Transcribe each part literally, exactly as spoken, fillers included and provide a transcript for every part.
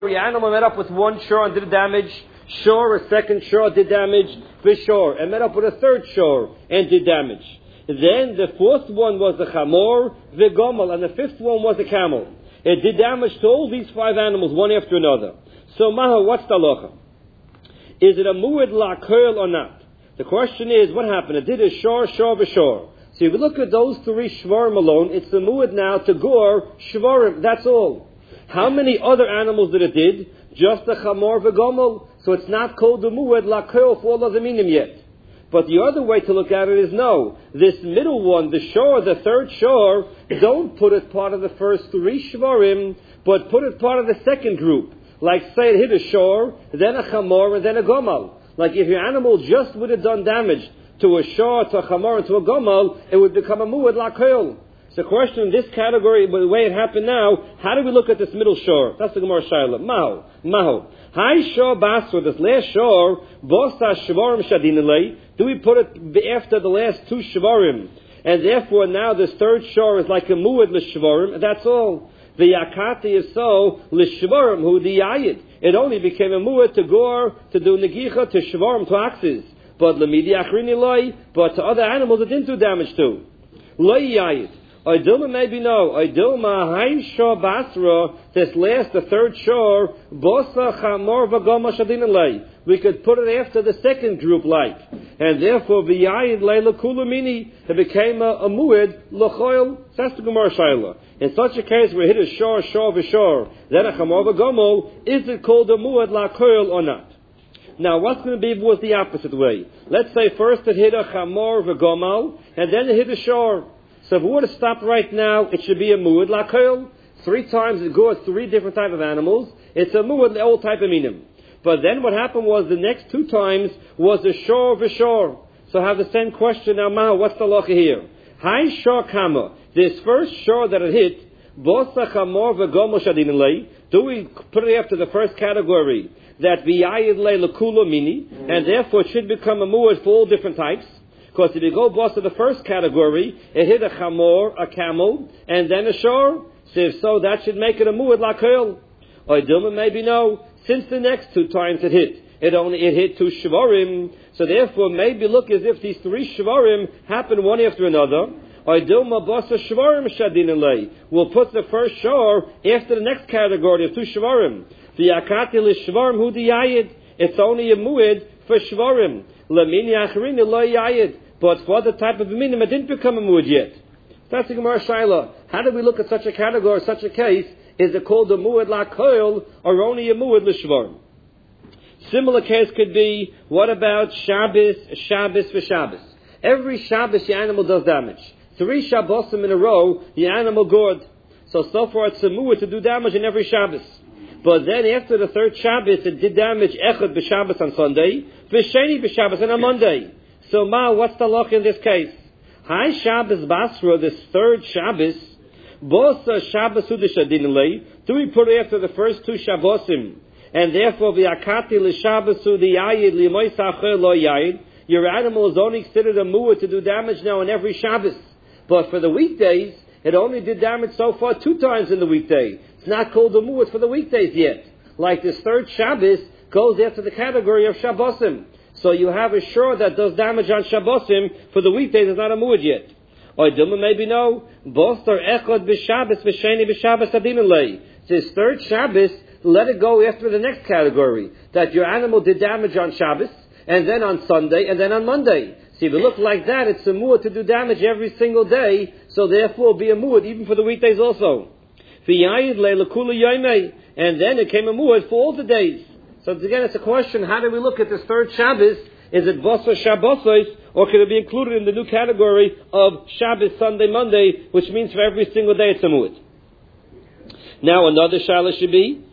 The animal met up with one shore and did damage. Shore, a second shore did damage. Vishor, and met up with a third shore and did damage. Then the fourth one was the chamor, the gomel, and the fifth one was the camel. It did damage to all these five animals, one after another. So, Maha, what's the halacha? Is it a muad lakel or not? The question is, what happened? It did a shor, shor, v'shor. So if you look at those three shvarim alone, it's the muad now to gore shvarim. That's all. How many other animals did it did? Just the chamor v'gomel. So it's not called the muad lakel for all of the minim yet. But the other way to look at it is no. This middle one, the shor, the third shor, don't put it part of the first three shvarim, but put it part of the second group. Like say it hit a shor, then a chamor, and then a gomel. Like if your animal just would have done damage to a shor, to a chamor, and to a gomel, it would become a muad lakel. So the question in this category, the way it happened now, how do we look at this middle shor? That's the Gemara Shaila. Maho. Maho. Hi shor basra, this last shor, bosta shvarim shadinalei. Do we put it after the last two shvarim? And therefore now this third shor is like a muad l'shvarim. That's all. The yakati is so l'shvarim hu diyayid. It only became a muad to gore, to do negicha, to shvarim, to axes. But l'midi achrini loy, but to other animals it didn't do damage to. Loy yayid. Oidilma maybe no. Oidilma hai shor basra, this last, the third shor, bosa chamor v'goma shadinalei. We could put it after the second group like. And therefore, v'yayid leila kulamini, it became a, a muad l'choil. That's the Gemara Shaila. In such a case, we hit a shor, shor v'shor, then a chamor v'gomol, is it called a muad l'choil or not? Now, what's going to be was the opposite way. Let's say first it hit a chamor v'gomol, and then it hit a shor. So if we were to stop right now, it should be a muad lakel. Three times it goes three different type of animals. It's a muad all type of minim. But then what happened was the next two times was a shor v'shor. So I have the same question now. Ma, what's the halacha here? Hi shor kama. This first shor that it hit, bosa chamor v'gomo shadinalei. Do we put it after the first category that v'yayid le lekula mini, and therefore it should become a muad for all different types? Because if you go boss to the first category, it hit a chamor, a camel, and then a shor. So if so, that should make it a muad lakel. Or Dilma maybe no. Since the next two times it hit, it only it hit two shvarim. So therefore, maybe look as if these three shvarim happen one after another. Or Dilma boss a shvarim shadinalei. We'll put the first shor after the next category of two shvarim. The akati l'shvarim hu diyayid. It's only a muad for shvarim. Lamini achrin lo yayid. But for other type of minim, it didn't become a muad yet. That's the Gemara Shaila. How do we look at such a category, such a case? Is it called a muad lakoil or only a muad l'shvar? Similar case could be, what about Shabbos, Shabbos for Shabbos? Every Shabbos, your animal does damage. Three Shabbosim in a row, your animal gored. So, so far it's a muad to do damage in every Shabbos. But then after the third Shabbos, it did damage Echad b'Shabbos on Sunday, V'Sheni b'Shabbos on a Monday. So, Ma, what's the loch in this case? Hi Shabbos Basra, this third Shabbos, Bosa Shabbos Udishadinalei. Do we put it after the first two Shabbosim? And therefore, V'Akati l'Shabbos Udiyayid l'Moisachel lo Yayid. Your animal is only considered a muad to do damage now on every Shabbos. But for the weekdays, it only did damage so far two times in the weekday. It's not called a muad for the weekdays yet. Like this third Shabbos goes after the category of Shabbosim. So you have a shor that does damage on Shabbosim for the weekdays. It's not a muad yet. Or Dilma maybe no. Boster echad b'Shabbos v'sheni b'Shabbos adinalei. This third Shabbos, let it go after the next category. That your animal did damage on Shabbos, and then on Sunday, and then on Monday. See, if it look like that, it's a muad to do damage every single day. So therefore, it'll be a muad even for the weekdays also. V'yayid le'lekula yoymei. And then it came a muad for all the days. So again, it's a question, how do we look at this third Shabbos? Is it Bosa Shabbosos, or can it be included in the new category of Shabbos, Sunday, Monday, which means for every single day it's a muad? Now another shaila should be,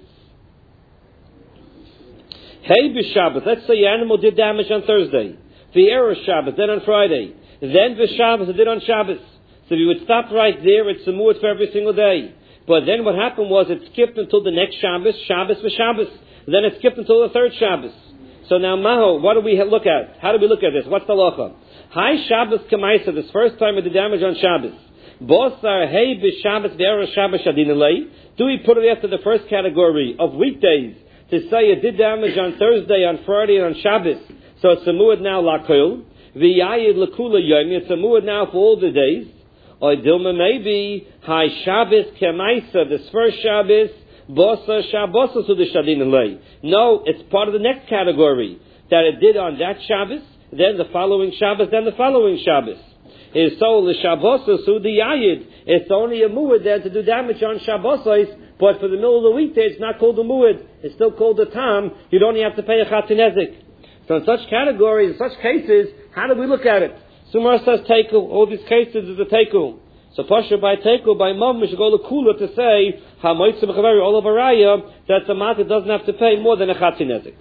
Hey b'Shabbos, let's say your animal did damage on Thursday. The error Shabbos, then on Friday. Then the Shabbos it did on Shabbos. So if you would stop right there, it's a muad for every single day. But then what happened was it skipped until the next Shabbos, Shabbos for Shabbos. Then it skipped until the third Shabbos. So now, Maho, what do we look at? How do we look at this? What's the halacha? Hi Shabbos Kamaisa, this first time it did damage on Shabbos. Bosar hey b'Shabbos v'erev Shabbos shadinalei. Do we put it after the first category of weekdays to say it did damage on Thursday, on Friday, and on Shabbos? So it's a muad now lakul. V'yayid lakula yom. It's a muad now for all the days. Or Dilma maybe High Shabbos Kemaisa, this first Shabbos, Bosa Shabbosa to the Shadinalei. No, it's part of the next category that it did on that Shabbos, then the following Shabbos, then the following Shabbos. Is so the Shabbosa to the Yayid. It's only a muad then to do damage on Shabbosais, but for the middle of the weekday it's not called a muad. It's still called a tam. You'd only have to pay a chatinezik. So in such categories, in such cases, how do we look at it? Sumar says teku. All these cases is a teku. So pasha by teku by mom we should go to kula to say hamoitzu b'chaveri all of araya that the matter doesn't have to pay more than a chatzinezik.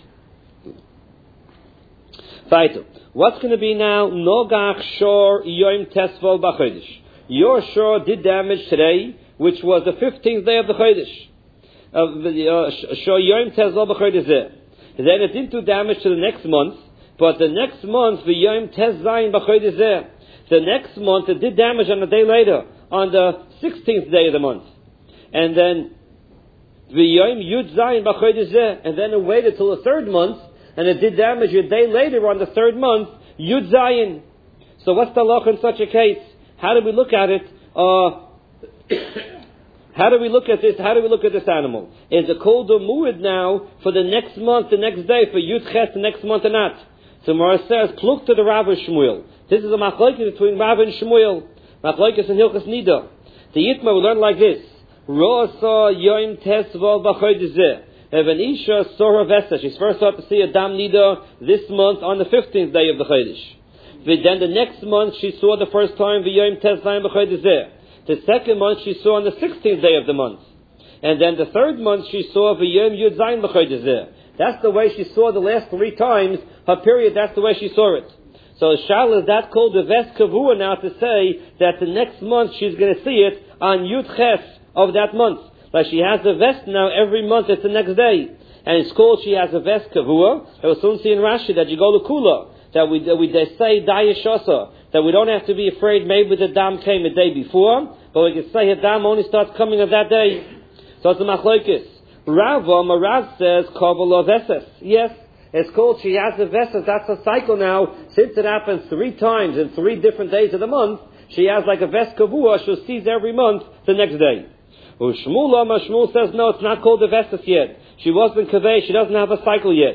Faitu. What's going to be now? Nogach shor yom tesvo b'chodesh. Your shor did damage today, which was the fifteenth day of the chodesh. Shor yom tesvo b'chodesh. Then it didn't do damage to the next month. But the next month, the Yom Tez Zayin B'Chodesh Zeh, the next month it did damage on a day later, on the sixteenth day of the month. And then the Yom Yud Zayin B'Chodesh Zeh, and then it waited till the third month, and it did damage a day later on the third month, Yud Zayin. So what's the law in such a case? How do we look at it? Uh, how do we look at this? How do we look at this animal? Is it called a muad now for the next month, the next day, for Yud Ches the next month or not? So Mara says, pluk to the Rav and Shmuel. This is a machlokes between Rav and Shmuel. Machlokes and Hilchas Nida. The Yitma we learn like this. Rosa Yom Tesvo B'Chodesh Zeh. If an Isha saw her vesta, she's first out to see a Dam Nida this month on the fifteenth day of the Chodesh. Then the next month she saw the first time the Yom Tez Zayin B'Chodesh Zeh. The second month she saw on the sixteenth day of the month. And then the third month she saw the Yom Yud Zayin B'Chodesh Zeh. That's the way she saw the last three times, her period, that's the way she saw it. So Shal is that called the Ves Kavua now to say that the next month she's going to see it on Yud Ches of that month. Like she has the vest now every month, it's the next day. And it's called she has a Ves Kavua. I will soon see in Rashi that you go to Kula, that we, that we they say Dayashasa, that we don't have to be afraid maybe the Dam came a day before, but we can say a Dam only starts coming on that day. So it's a machlokes. Rava, Maraz says, Kabbalah Veses. Yes, it's called she has a Veses. That's a cycle now. Since it happens three times in three different days of the month, she has like a Ves Kavua. She'll see every month the next day. Shmuel, Shmuel says, no, it's not called a Veses yet. She wasn't Kaveh. She doesn't have a cycle yet.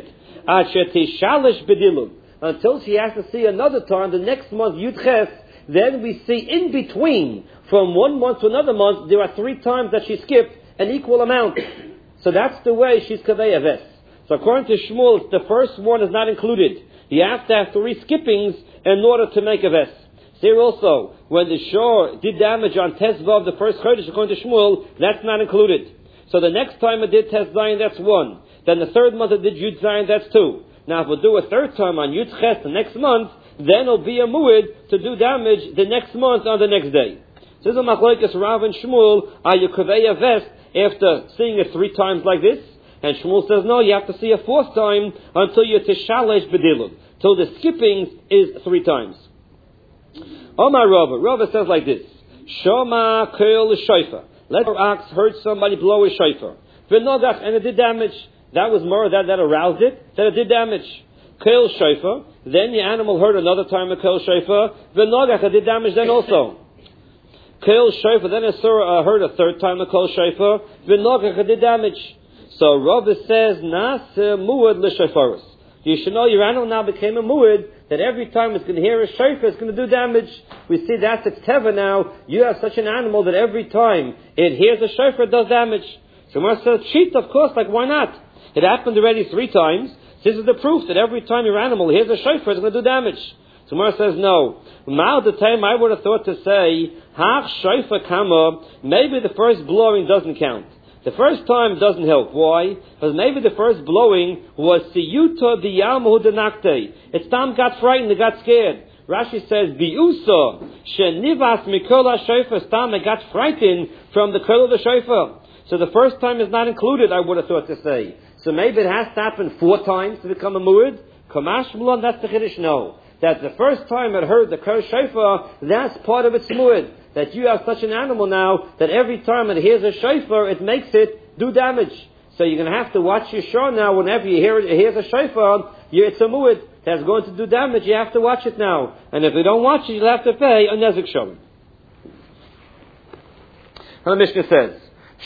Until she has to see another time, the next month, Yud Ches, then we see in between, from one month to another month, there are three times that she skipped an equal amount. So that's the way she's Kaveh Aves. So according to Shmuel, the first one is not included. You have to have three skippings in order to make Aves. Here also, when the shore did damage on Tezvav, the first Chodesh, according to Shmuel, that's not included. So the next time it did Tez Zayin, that's one. Then the third month it did Yud Zayin, that's two. Now if we'll do a third time on Yud Ches the next month, then it'll be a muad to do damage the next month on the next day. So this is a machlokes Rav and Shmuel, are you Kaveh Aves after seeing it three times like this? And Shmuel says, no, you have to see a fourth time until you're Tishalesh B'dilud. Till the skipping is three times. Omar Rava. Rava says like this. Shoma Keil Shofar. Let our ox heard somebody blow a shofar. V'nogach, and it did damage. That was more that, that aroused it, that it did damage. Keil Shofar. Then the animal heard another time a Keil Shofar. V'nogach, it did damage then also. Keil Shofar, then it uh, heard a third time a Keil Shofar. V'nogach, it did damage. So Rava says, Nas muad l'shofaros. You should know your animal now became a muad, that every time it's going to hear a shofar, it's going to do damage. We see that's its teva now. You have such an animal that every time it hears a shofar, it does damage. So Mar says, cheat, of course, like why not? It happened already three times. This is the proof that every time your animal hears a shofar, it's going to do damage. So Mar says, no. Mal the time I would have thought to say, Hach shofar kama, maybe the first blowing doesn't count. The first time doesn't help. Why? Because maybe the first blowing was siyuta diyalmahu denakte. Its tam got frightened, it got scared. Rashi says, biusa shenivas mikola shofar. Tam it got frightened from the kol of the shofar. So the first time is not included, I would have thought to say. So maybe it has to happen four times to become a muad. Kamash mulan, that's the chiddush. No. that the first time it heard the Kar Shofar, that's part of its muad. That you have such an animal now that every time it hears a shofar, it makes it do damage. So you're going to have to watch your shor now. Whenever you hear it, it hears a shofar, it's a muad that's going to do damage. You have to watch it now. And if you don't watch it, you'll have to pay a nezik shalom. The Mishnah says,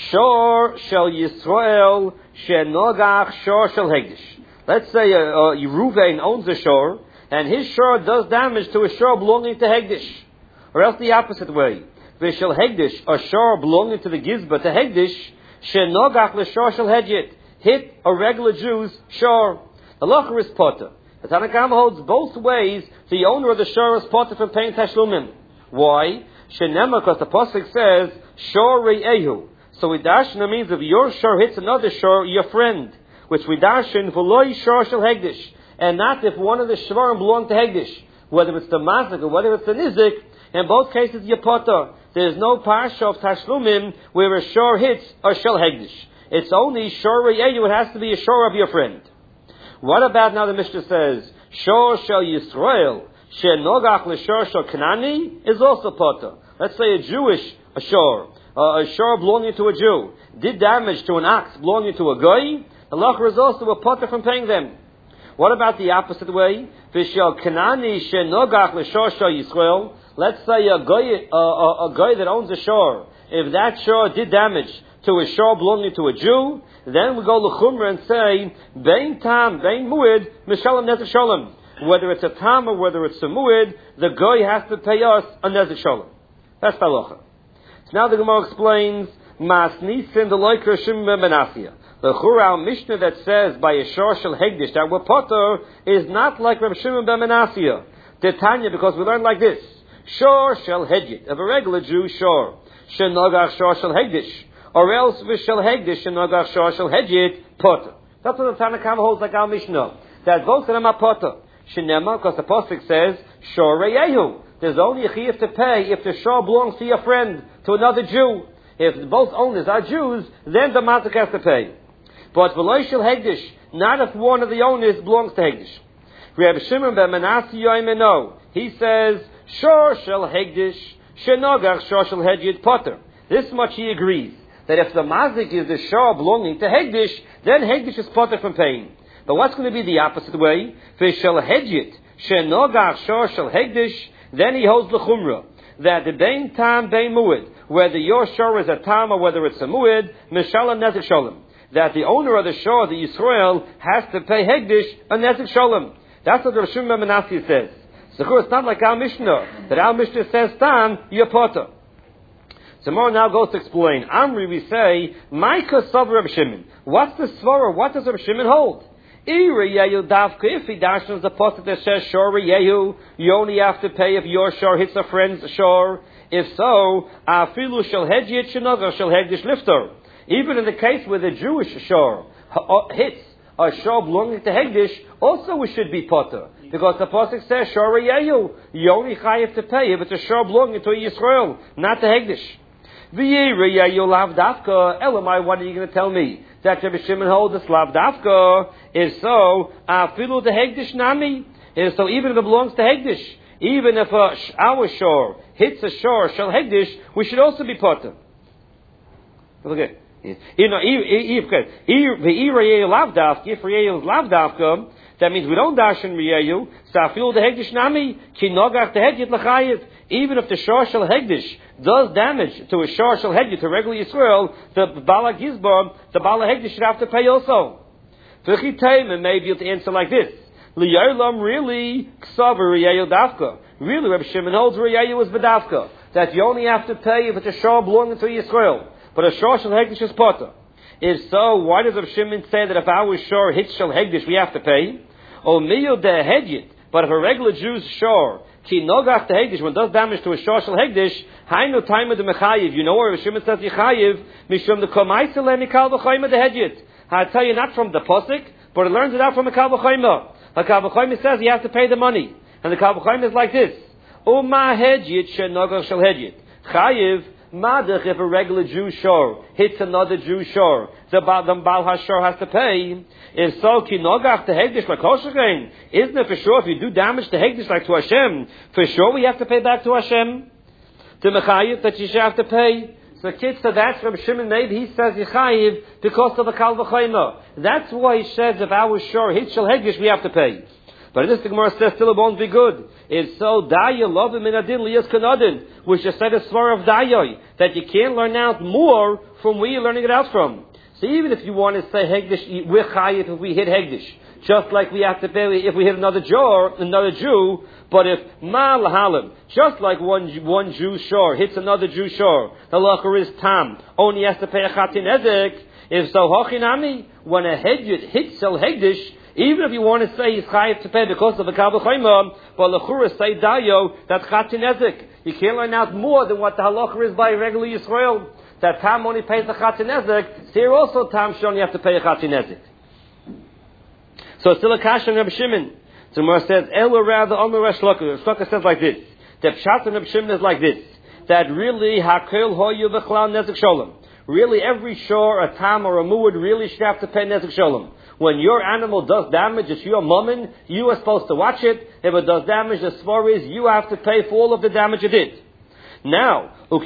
Shor shel Yisrael shenogach shor shel hegdish. Let's say uh, uh, Yeruvain owns a shor, and his shor does damage to a shor belonging to hegdish. Or else the opposite way. V'shel hegdish, a shor belonging to the gizba, to hegdish, shenogach l'shor shel hedjit, hit a regular Jew's shor. The locher is potter. The Tanna Kamma holds both ways. The owner of the shor is potter from paying tashlumim. Why? Shenema, because the pasuk says shor re'ehu. So Vidashna means if your shor hits another shor, your friend. Which Vidashin v'loi shor shel hegdish, and not if one of the shorim belong to hegdish. Whether it's the mazik or whether it's the nizik, in both cases you're potter. There's no parsha of tashlumim where a shor hits a shel hegdish. It's only shor re'ehu. It has to be a shor of your friend. What about now the Mishnah says, Shor shel Yisrael, shenogach l'shor shel Kanani, is also potter. Let's say a Jewish a shor, uh, a shor belonging to a Jew, did damage to an ox belonging to a goy, the locher is also a potter from paying them. What about the opposite way? V'shel Kanani shenogach l'shor shel Yisrael, let's say a goy, uh, a, a goy that owns a shor, if that shor did damage to a shor belonging to a Jew, then we go l'chumra and say, Bein tam, bein muid, mishalem nezik shalom. Whether it's a tam or whether it's a muid, the goy has to pay us a nezik shalom. That's the halacha. So now the Gemara explains, Mas nisin the loiker shimon ben Asiya. The Chura Mishnah that says by a shor shel hegdish that we're potter is not like Reb Shimon ben Asiya. The Tanya, because we learn like this: shor shel hedjit, of a regular Jew shor, shenogach shor shel hegdish. Or else v'shel hegdish and nogach shor shel hedjit potter. That's what the Tanna Kamma holds like our Mishnah. That both of them are potter. Shenema, because the pasuk says shor re'ehu. There's only a chiyuv to pay if the shor belongs to your friend, to another Jew. If both owners are Jews, then the mazik has to pay. But v'lo shel hegdish, not if one of the owners belongs to hegdish. Reb Shimon ben Menashe yoimeno. He says shor shel hegdish shenogach shor shel hedjit potter. This much he agrees. That if the mazik is the shor belonging to hegdish, then hegdish is potter from paying. But what's going to be the opposite way? V'shel hedjit shenogach shor shel hegdish, then he holds the chumrah that the bein tam bein muid, whether your shor is a tam or whether it's a muid, mishalem nezik shalom, that the owner of the shor, the Yisrael, has to pay hegdish a nezik shalom. That's what Rav Shimon ben Menashe says. So it's not like our Mishnah that our Mishnah says tam you're potter. So more now goes to explain. Amri, we say, Maika Sav Reb Shimon. What's the svara? What does Reb Shimon hold? If he dashes the pasuk that says shor re'ehu, you only have to pay if your shor hits a friend's shor. If so, afilu shel hedjit shenogar shel hegdish lifter. Even in the case where the Jewish shor hits a shor belonging to hegdish, also we should be potter. Because the pasuk says shor re'ehu, you only have to pay if it's a shor belonging to Yisrael, not to hegdish. Elamai, what are you going to tell me? That Rabbi Shimon holds the slav dafka is so, afilu the hegdish nami, is so even if it belongs to hegdish, even if a, our shor hits a shor shel hegdish, we should also be potter. Look at it. You know, if lav dafka, if is lav dafka, that means we don't dash in riyeyu. So afilu the hegdish nami ki nogach the hegdit l'chayiv. Even if the shor shel hegdish does damage to a shor shel hegdish, to regular Yisrael, the bala gizbar, the bala hegdish should have to pay also. V'chitayim, maybe you'll answer like this: Liyolam really ksaver riyeyu dafka. Really, Reb Shimon holds riyeyu was bedafka, that you only have to pay if it's a shor belonging to Yisrael, but a shor shel hegdish is potter. If so, why does Reb Shimon say that if our shor hits shel hegdish we have to pay? O miyu de hedjit, but if a regular Jew's shor ki nogach the hegdish, when it does damage to a shor shel hegdish, hainu taima de mechayiv. You know where Reb Shimon says yechayiv mishum the komaisa le mikal v'chayma de hedjit. I tell you not from the pasuk, but it learns it out from the kal v'chayma. The kal v'chayma says you have to pay the money, and the kal v'chayma is like this: Uma hedjit she nogach shel hedjit chayiv Madach, if a regular Jew shor hits another Jew shor, the Baal, the Baal HaShor has to pay. If so, kinogach to Hegdish like Hoshechain, isn't it for sure if you do damage to Hegdish like to Hashem, for sure we have to pay back to Hashem? To Mechayiv, that you should have to pay? So kids, so that's from Shimon. Maybe he says Yechayiv because of the Kal V'Chayma. That's why he says if our shor hits Shel Hegdish, we have to pay. But this the Gemara says still it won't be good. If so, Daya love him in Adin Liyas Kanadin, which is said a svar of Daya, that you can't learn out more from where you're learning it out from. So even if you want to say Hegdish, we're Chayiv if we hit Hegdish. Just like we have to pay if we hit another Jew, another Jew. But if Mal Halim, just like one one Jew shor hits another Jew shor, the halacha is Tam, only has to pay a Chatin Ezek. If so, Hochinami, when a Hegdish hits Shel Hegdish, even if you want to say he's chayiv to pay because of the Kal V'Chayma, but l'chura say dayo, that's chatin ezek. You can't learn out more than what the halacha is by regular Yisrael. That Tam only pays the chatin ezek. So here also Tam should only have to pay a chatin ezek. So still a kasha in Reb Shimon. So Gemara says, Ela rather on the Resh Shloka. Shloka says like this. The pshat in Reb Shimon is like this. That really hakel hoyu v'chlal nezek sholem. Really every shor, a Tam or a muad really should have to pay nezek sholem. When your animal does damage, it's your mummin, you are supposed to watch it. If it does damage, the svar is you have to pay for all of the damage it did. Now, when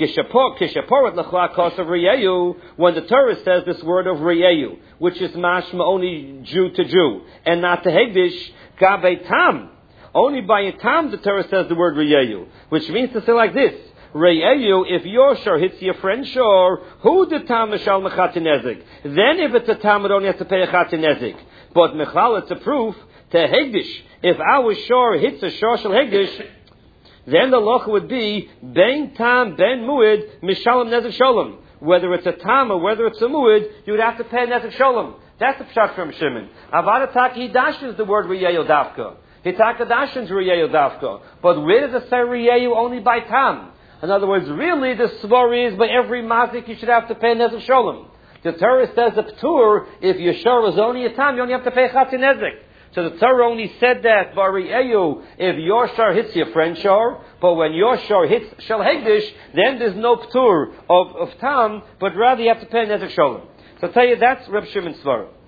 the Torah says this word of Reyeyu, which is mashma only Jew to Jew, and not to Hegdish, Gabei Tam. Only by a Tam the Torah says the word Reyeyu, which means to say like this. Re'eyu, if your shor hits your friend shor, who the tam mishal mechatin nezik? Then if it's a tam, it only has to pay a chatin nezik. But mechal, it's a proof to hegdish. If our shor hits a shor shel hegdish, then the loch would be ben tam ben muid mishalim nezik sholem. Whether it's a tam or whether it's a muid, you would have to pay nezik sholem. That's the pshat from Shimon. Avadataki hidash is the word re'eyu dafka. Hitaka dashin is re'eyu dafka. But where does it say re'eyu only by tam? In other words, really the svar is by every mazik you should have to pay nezek sholem. The Torah says the ptur, if your shor is only a tam, you only have to pay chatzin nezek. So the Torah only said that bari eyu if your shor hits your friend shor, but when your shor hits shel hegdish, then there's no ptur of, of tam, but rather you have to pay nezek sholem. So I'll tell you that's Reb Shimon's svar.